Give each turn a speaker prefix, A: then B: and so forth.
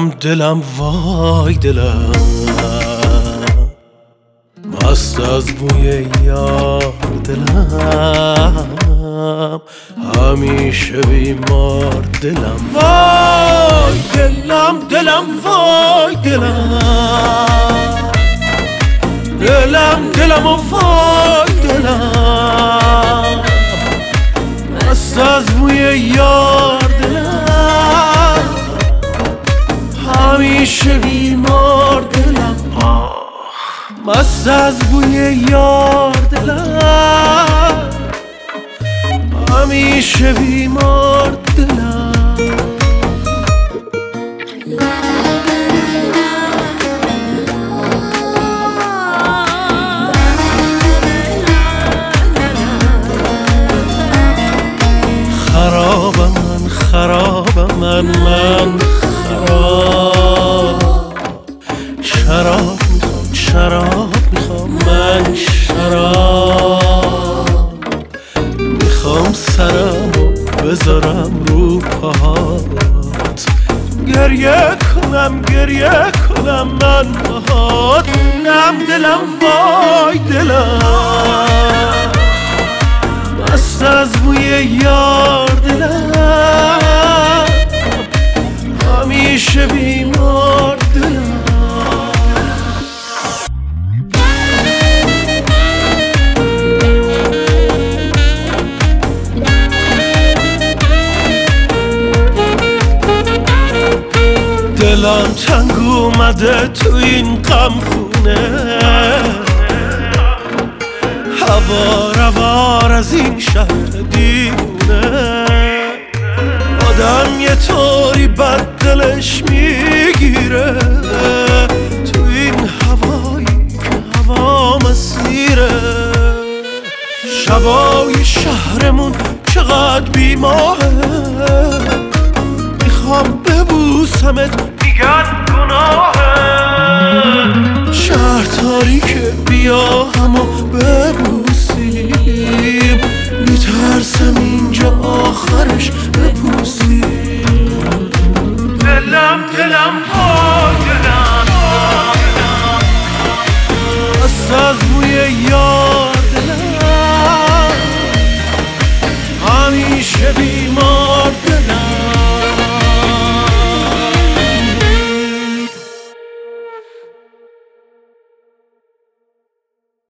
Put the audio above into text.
A: دلم وای دلم مست از بوی یار دلم همیشه بیمار دلم وای دلم دلم وای دلم دلم و وای دلم مست از بوی یار دلم همیشه بیمار دلم مست از بوی یار دلم همیشه بیمار دلم خرابم من خراب شراب میخوام من شراب میخوام سرمو بذارم رو پاهات گریه کنم من باهات دلم وای دلم مست از بوی یار دلم همیشه بیمار دلم دلم تنگ اومده تو این غم خونه هوار از این شهر دیوونه آدم یه طوری بد دلش میگیره تو این هوایی که هوا مسیره شبای شهرمون چقدر بیماهه میخوام ببوسمت میگن گناهه شهر تاریکه بیا همو ببوسیم میترسم اینجا آخرش بپوسیم دلم وای دلم مست از بوی یار دلم همیشه